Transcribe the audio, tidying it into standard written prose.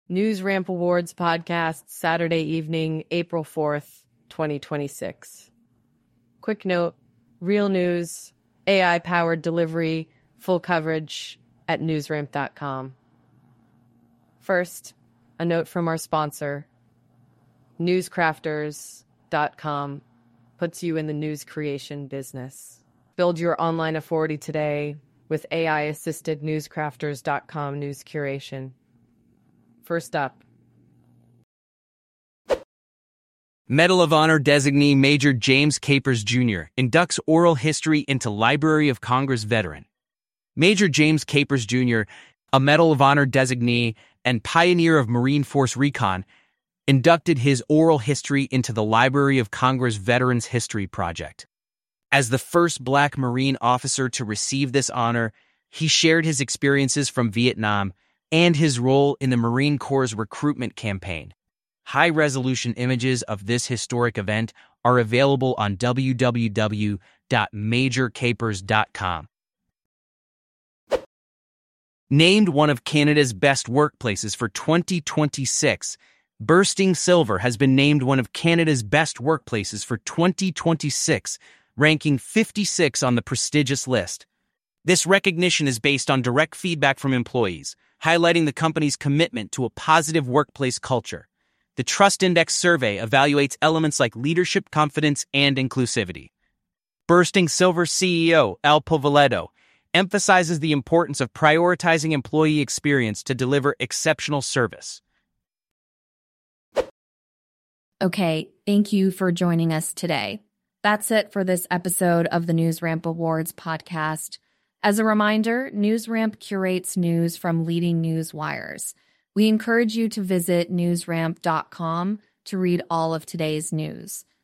News Ramp Awards podcast, Saturday evening, April 4th, 2026. Quick note, real news, AI-powered delivery, full coverage at newsramp.com. First, a note from our sponsor. Newscrafters.com puts you in the news creation business. Build your online authority today with AI-assisted newscrafters.com news curation. First up. Medal of Honor designee Major James Capers Jr. inducts oral history into Library of Congress veteran. Major James Capers Jr., a Medal of Honor designee and pioneer of Marine Force Recon, inducted his oral history into the Library of Congress Veterans History Project. As the first Black Marine officer to receive this honor, he shared his experiences from Vietnam and his role in the Marine Corps' recruitment campaign. High-resolution images of this historic event are available on www.majorcapers.com. Named one of Canada's best workplaces for 2026, Bursting Silver has been named one of Canada's best workplaces for 2026, ranking 56 on the prestigious list. This recognition is based on direct feedback from employees, highlighting the company's commitment to a positive workplace culture. The Trust Index survey evaluates elements like leadership, confidence, and inclusivity. Bursting Silver CEO Al Povoledo emphasizes the importance of prioritizing employee experience to deliver exceptional service. Okay, thank you for joining us today. That's it for this episode of the News Ramp Awards podcast. As a reminder, News Ramp curates news from leading news wires. We encourage you to visit newsramp.com to read all of today's news.